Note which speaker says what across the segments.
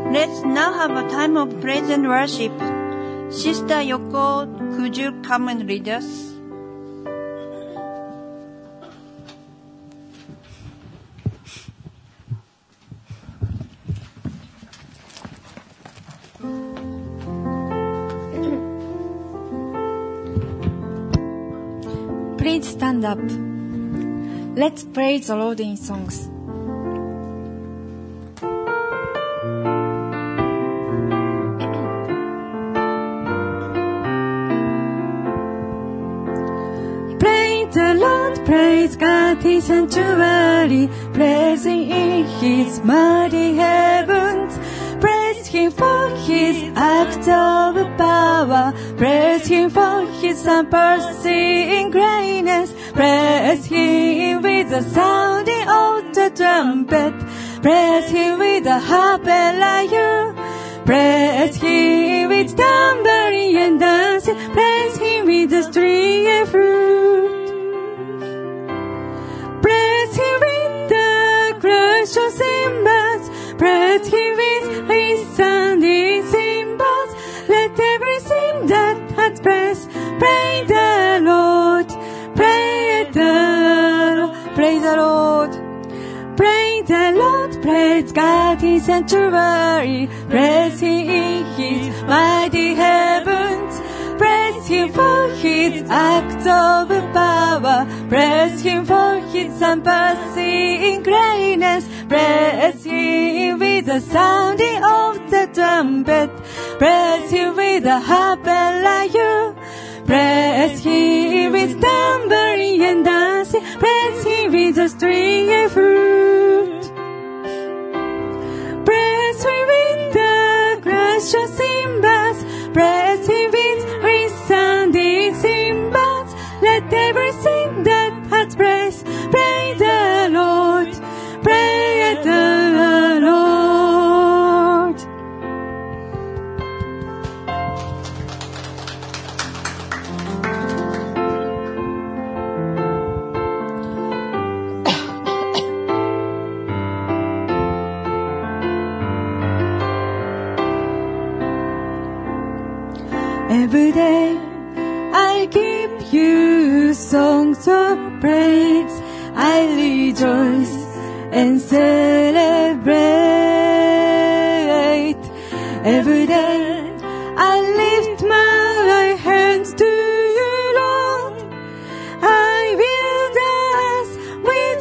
Speaker 1: Let's now have a time of praise and worship. Sister Yoko, could you come and lead us?
Speaker 2: Please stand up. Let's praise the Lord in songs. Praise the Lord, praise God, His sanctuary, praising in His mighty heavens. Praise Him for His act of power, praise Him for His unforeseen greatness. Praise Him with the sounding of the trumpet, praise Him with the harp and lyre, praise Him with tambourine and dancing, praise Him with the string and flute, praise Him with the crash of cymbals, praise Him with resounding cymbals. Let everything that has breath praise the Lord. Praise the Lord, praise the Lord, praise the Lord, praise God, His sanctuary, praise Him in His mighty heavens, praise Him for His act of power, praise Him for His unforeseen greatness, praise Him with the sounding of the trumpet, praise Him with the harp and lyre, praise Him with tambourine and dancing, praise Him with the string and flute, praise Him with the crash of cymbals, praise Him with resounding cymbals. Let everything that has breath praise the Lord, praise the Lord. Every day I give you songs of praise. I rejoice and celebrate. Every day I lift my hands to you, Lord. I will dance with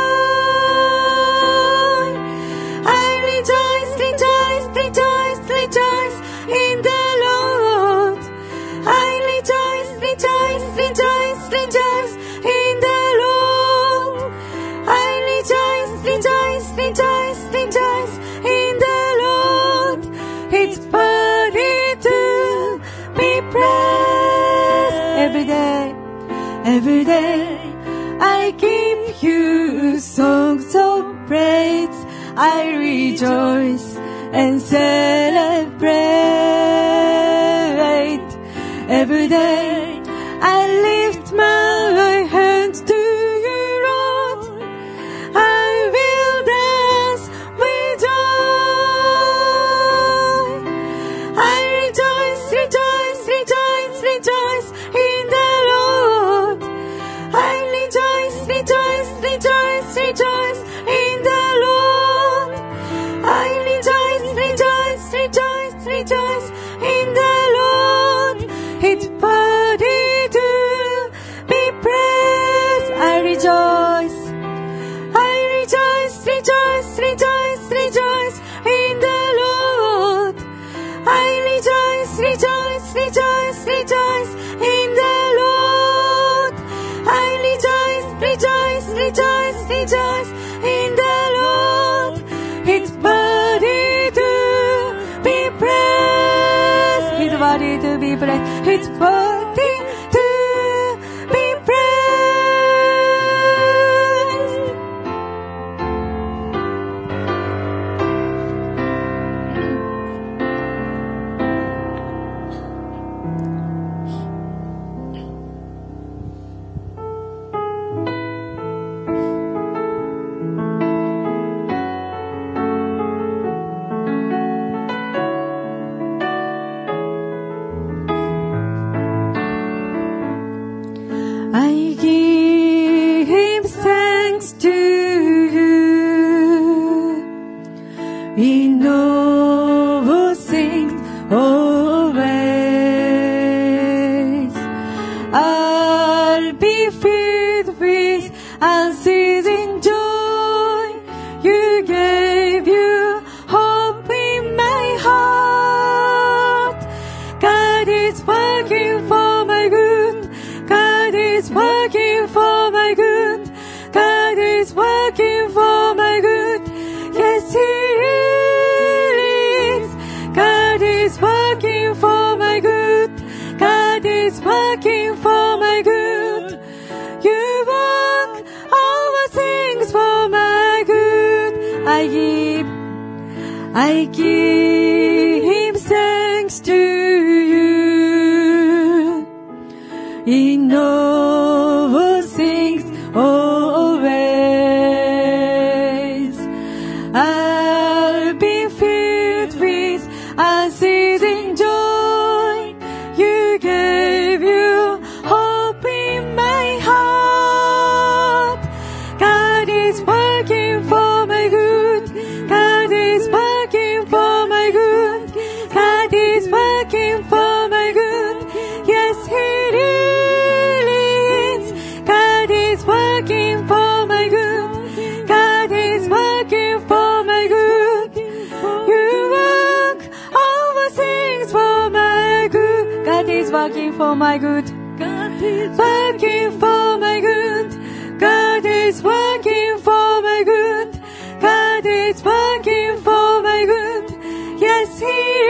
Speaker 2: joy. I rejoice, rejoice, rejoice, rejoice in the Lord. I rejoice, rejoice, rejoice, rejoice in the Lord. I rejoice, rejoice, rejoice, rejoice in the Lord. It's worthy to be praised. Every day I give you songs of praise. I rejoice and celebrate. Every day I lift my hands to you, Lord. I will dance with joy. I rejoice, rejoice, rejoice, rejoice in the Lord. I rejoice, rejoice, rejoice, rejoice in the Lord. I rejoice, rejoice, rejoice, rejoice in the Lord. It's worthy to be praised. I rejoice, rejoice, rejoice, rejoice in the Lord. I rejoice, rejoice, rejoice, rejoice in the Lord. I rejoice, rejoice, rejoice, rejoice in the Lord. It's worthy to be praised. It's worthy to be praised. It's worthy to be praised. in all things always. I'll be filled with unceasing joy. You gave your hope in my heart. God is working for my good. God is working for my good. God is working for my good. Yes, He is. God is working for my good. God is working for my good. You work all things for my good. I give thanks to you in all things always. I'll be filled with unceasing joy. You gave your hope in my heart. God is working for my good. God is working for my good. God is working for my good. Yes, He really is. God is working for my good. God is working for my good. You work all things for my good. God is working for my good. God is working for my good. God is working for my good. God is working for my good. Yes, He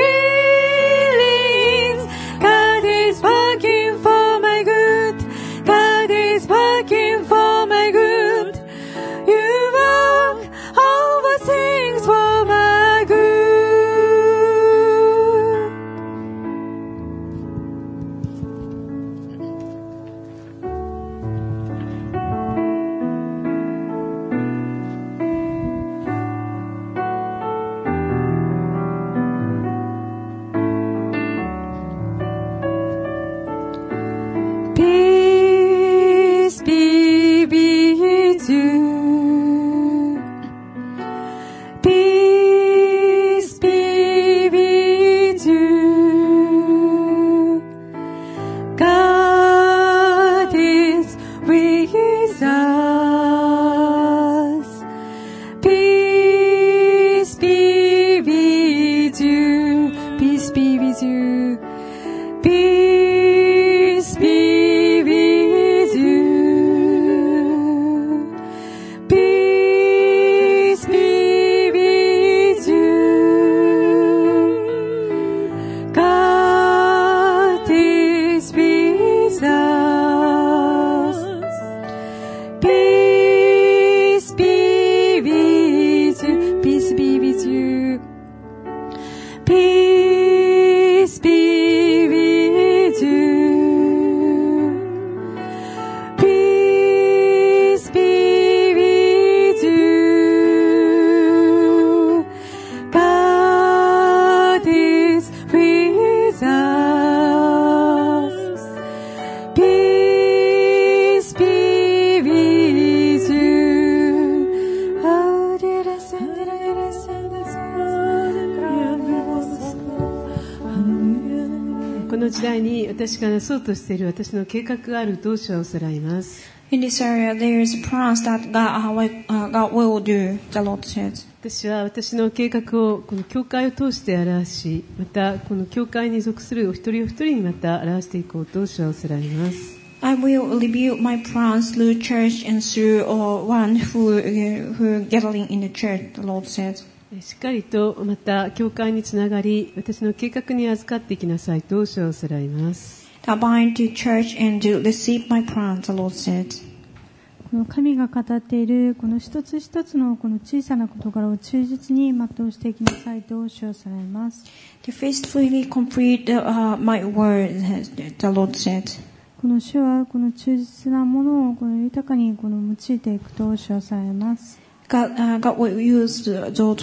Speaker 2: really is. God is working for my good. God is working for my good. You work all things for my good.
Speaker 3: の時代に私がなそうとしている私の計画があると主はおさらいます。
Speaker 1: In this area, there is plans that God will do, the Lord said.
Speaker 3: 私は私の計画をこの教会を通して表し、またこの教会に属するお一人お一人にまた表していこうと主はおさらいます。
Speaker 1: I will reveal my plans through church and through one who gathering in the church, the Lord said.
Speaker 3: しっかりとまた教会につながり、私の計画に預かっていきなさいと主はおさらいます。
Speaker 1: Bind to church and to receive my plans, the Lord said.
Speaker 2: この神が語っているこの一つ一つのこの小さな事柄を忠実に全うしていきなさいと主はさらいます。
Speaker 1: To faithfully complete my word, the Lord said.
Speaker 2: この主はこの忠実なものをこの豊かにこの用いていくと主はさらいます。
Speaker 1: God will use those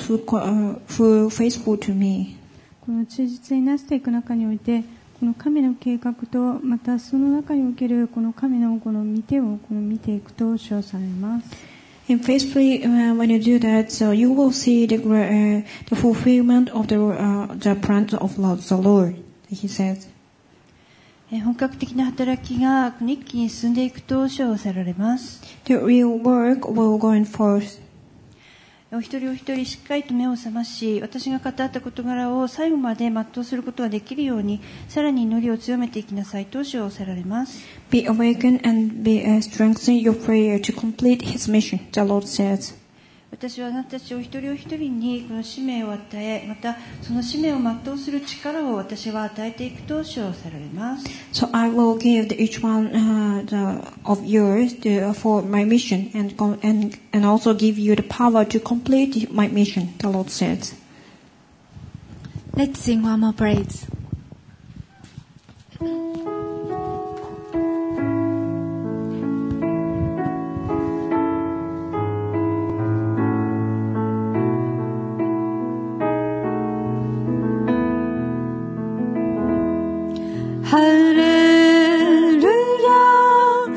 Speaker 1: who faithful to me.
Speaker 2: この忠実になしていく中において、この神の計画とまたその中におけるこの神のこの見てをこの見ていくと主はされます。
Speaker 1: And basically, when you do that, so you will see the fulfillment of the plans of the Lord. He says.
Speaker 2: 本格的な働きが一気に進んでいくと主はおっしゃられます。
Speaker 1: The real work will go in forth.
Speaker 2: お一人お一人しっかりと目を覚まし、私が語った事柄を最後まで全うすることができるように、さらに祈りを強めていきなさいと主はおっしゃられます。
Speaker 1: Be awakened and be strengthen your prayer to complete His mission. The Lord says.
Speaker 2: 私はあなたたちお一人お一人にこの使命を与え、またその使命を全うする力を私は与えていくと主はおっしゃられます。
Speaker 1: So I will give each one of yours for my mission and also give you the power to complete my mission. The Lord says.
Speaker 4: Let's sing one more praise.
Speaker 2: Hallelujah,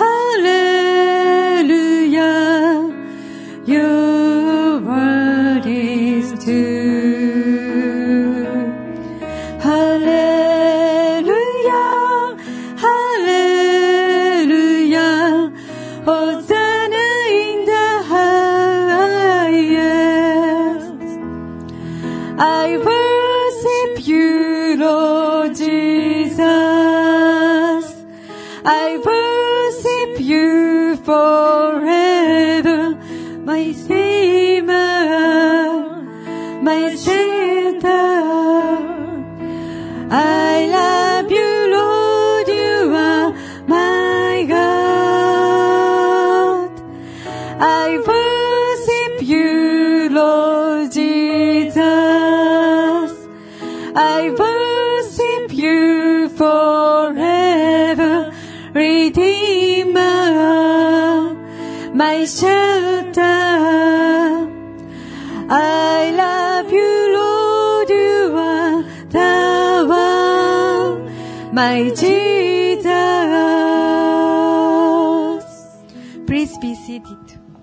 Speaker 2: hallelujah, your word is true. Hallelujah, hallelujah, Hosanna in the highest. I worship you, Lord Jesus. I worship you forever, my Savior, my Shelter. I love you, Lord, you are my God. I worship you, Lord Jesus. I worship you forever, Redeemer, my shelter. I love you, Lord, you are the one, my Jesus. Please be seated.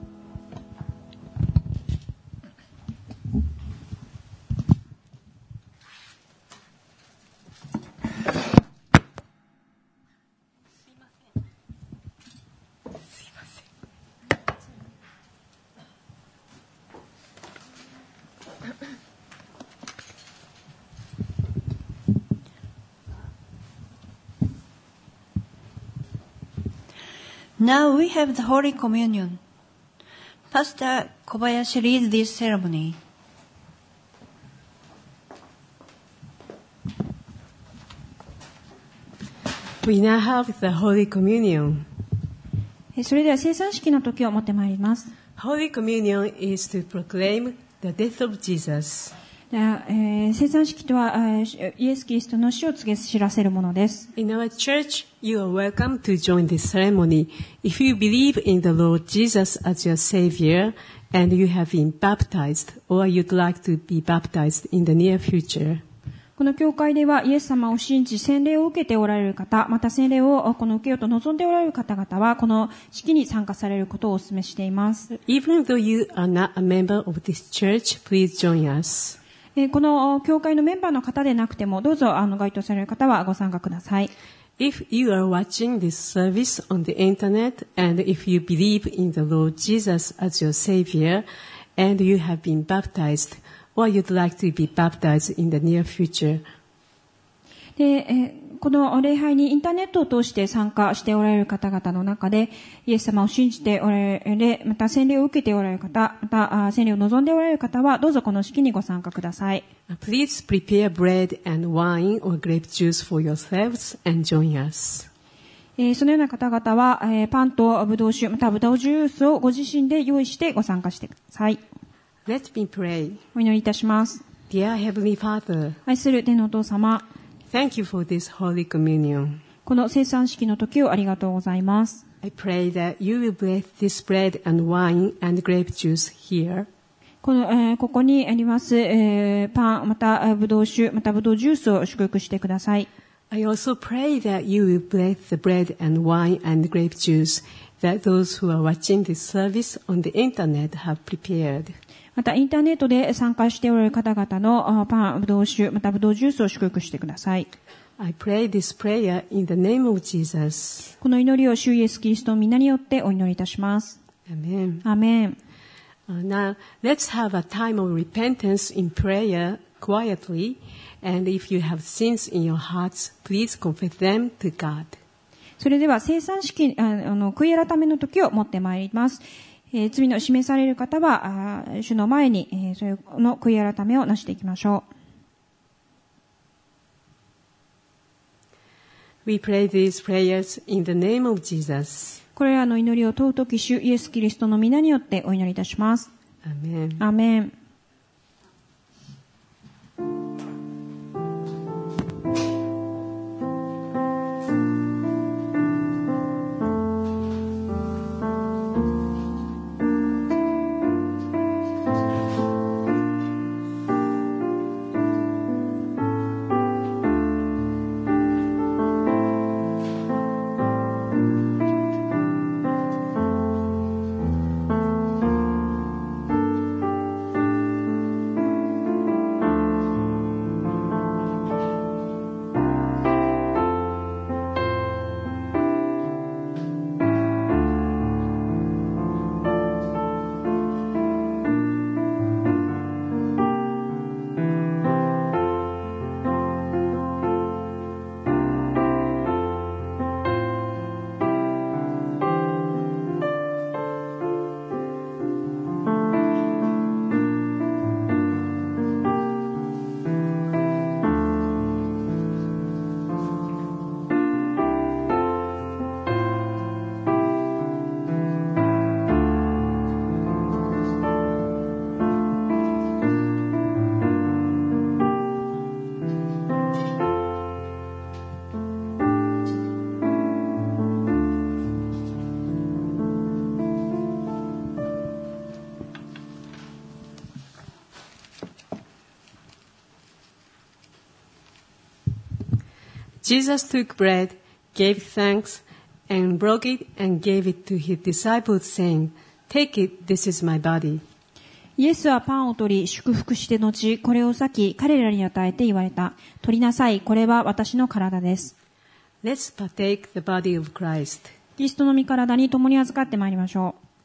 Speaker 2: Now we have the Holy Communion. Pastor Kobayashi leads this ceremony.
Speaker 3: We now have the Holy Communion.
Speaker 1: それでは聖餐式の時を持ってまいります。
Speaker 3: Holy Communion is to proclaim the death of Jesus.
Speaker 1: 聖餐式とはイエス・キリストの死を告げ知らせるものです。
Speaker 3: In our church, you are welcome to join this ceremony if you believe in the Lord Jesus as your Savior and you have been baptized or you'd like to be baptized in the near future.
Speaker 1: この教会ではイエス様を信じ洗礼を受けておられる方、また洗礼を受けようと望んでおられる方々はこの式に参加されることをお勧めしています。
Speaker 3: Even though you are not a member of this church, please join us.
Speaker 1: この教会のメンバーの方でなくてもどうぞ該当される方はご参加ください。
Speaker 3: If you are watching this service on the internet and if you believe in the Lord Jesus as your Savior and you have been baptized or you'd like to be baptized in the near future.
Speaker 1: で、この礼拝にインターネットを通して参加しておられる方々の中でイエス様を信じておられる、また洗礼を受けておられる方、また洗礼を望んでおられる方はどうぞこの式にご参加ください。
Speaker 3: Please prepare bread and wine or grape juice for yourselves and join us.
Speaker 1: そのような方々はパンとブドウ酒、またブドウジュースをご自身で用意してご参加してください。
Speaker 3: Let me pray.
Speaker 1: お祈りいたします。
Speaker 3: Dear Heavenly Father,
Speaker 1: 愛する天のお父様、
Speaker 3: thank you for this Holy Communion.
Speaker 1: この聖餐式の時をありがとうございます。
Speaker 3: I pray that you will bless this bread and wine and grape juice here.
Speaker 1: ここにあります、パン、またブドウ酒、またブドウジュースを祝福してください。
Speaker 3: I also pray that you will bless the bread and wine and grape juice that those who are watching this service on the internet have prepared.
Speaker 1: また、インターネットで参加しておられる方々のパン、ブドウ酒、またブドウジュースを祝福してください。
Speaker 3: I pray this prayer in the name of Jesus.
Speaker 1: この祈りを主イエスキリストの皆によってお祈りいたします。
Speaker 3: Amen.
Speaker 1: アーメン。
Speaker 3: Now, let's have a time of repentance in prayer quietly. And if you have sins in your hearts, please confess them to God.
Speaker 1: それでは、聖餐式、悔い改めの時を持ってまいります。罪の示される方は、主の前に、それの悔い改めをなしていきましょう。
Speaker 3: We pray these prayers in the name of Jesus.
Speaker 1: これらの祈りを尊き主イエスキリストの皆によってお祈りいたします。
Speaker 3: Amen.
Speaker 1: アーメン。
Speaker 3: Jesus took bread, gave thanks, and broke it and gave it to his disciples, saying, Take it, this is my body.
Speaker 1: イエスはパンを取り、祝福して後、これを裂き、彼らに与えて言われた。取りなさい、これは私の体です。
Speaker 3: Let's partake the body of Christ.
Speaker 1: キリストの御体に共に預かってまいりましょう。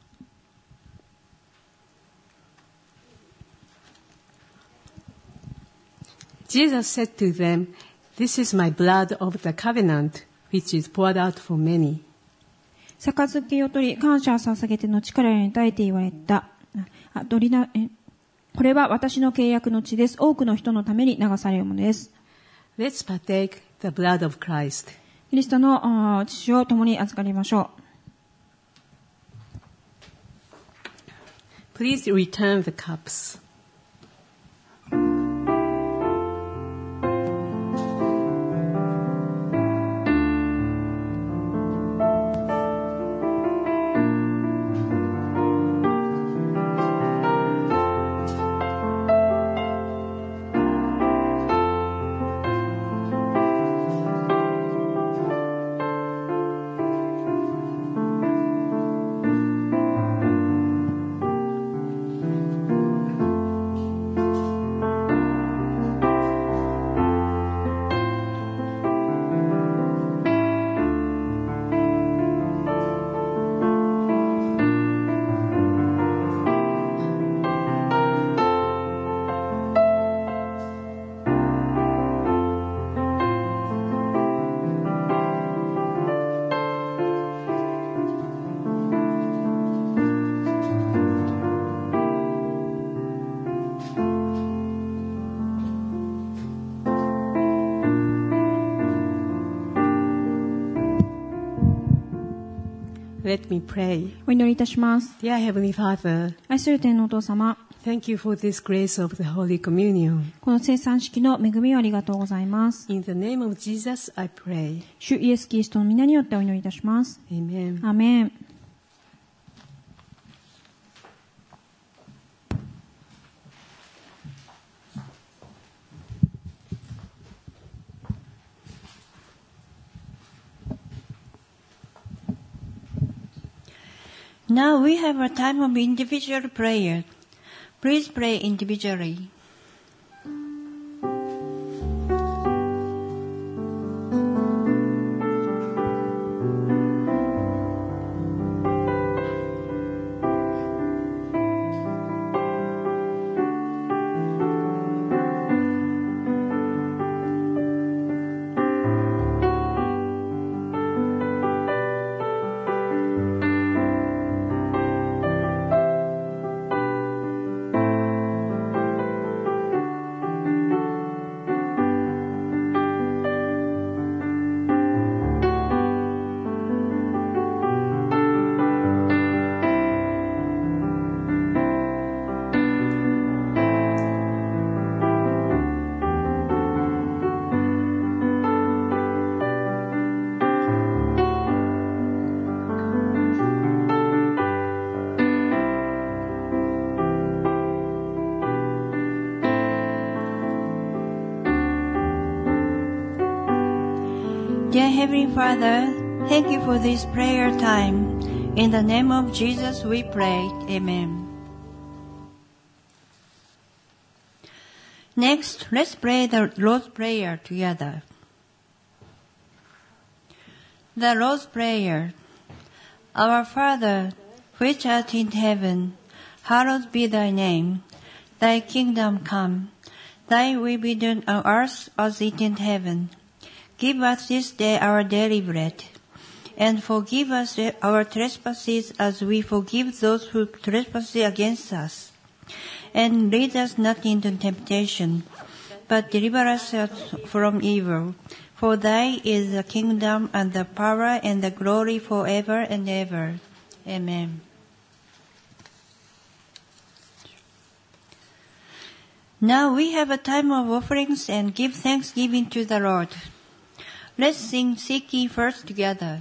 Speaker 3: Jesus said to them, This is my blood of the covenant, which is poured out for many.
Speaker 1: 杯を取り、感謝を捧げて後、彼らに対して言われた。これは私の契約の血です。多くの人のために流されるものです。
Speaker 3: Let's partake the blood of Christ.
Speaker 1: キリストの血を共に預かりましょ
Speaker 3: う。Please return the cups. Let me pray.
Speaker 1: お祈りいたします。
Speaker 3: Dear Heavenly Father,
Speaker 1: 愛する天のお父様、
Speaker 3: thank you for this grace of the Holy Communion.
Speaker 1: この聖餐式の恵みをありがとうございます。
Speaker 3: In the name of Jesus, I pray.
Speaker 1: 主イエス・キリストの皆によってお祈りいたします。
Speaker 3: Amen.
Speaker 1: アーメン。
Speaker 4: Now we have a time of individual prayer. Please pray individually. Dear Heavenly Father, thank you for this prayer time. In the name of Jesus we pray. Amen. Next, let's pray the Lord's Prayer together. The Lord's Prayer. Our Father, which art in heaven, hallowed be thy name. Thy kingdom come. Thy will be done on earth as it is in heaven. Give us this day our daily bread, and forgive us our trespasses as we forgive those who trespass against us. And lead us not into temptation, but deliver us from evil. For thy is the kingdom and the power and the glory forever and ever. Amen. Now we have a time of offerings and give thanksgiving to the Lord. Let's sing Seek Ye First together.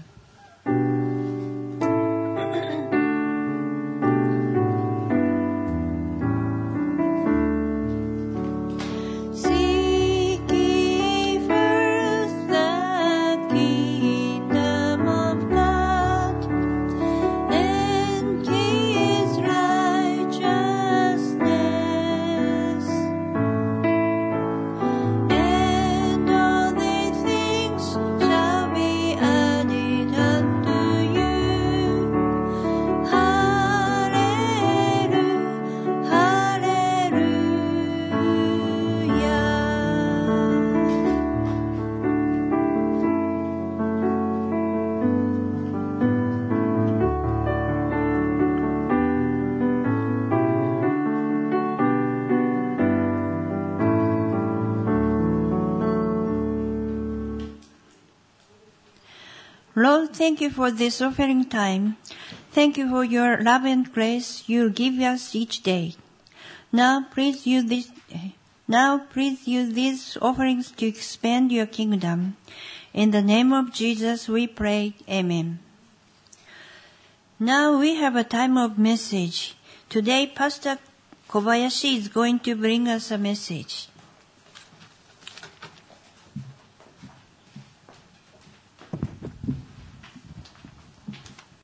Speaker 4: Lord, thank you for this offering time. Thank you for your love and grace you give us each day. Now please use these offerings to expand your kingdom. In the name of Jesus we pray. Amen. Now we have a time of message. Today Pastor Kobayashi is going to bring us a message.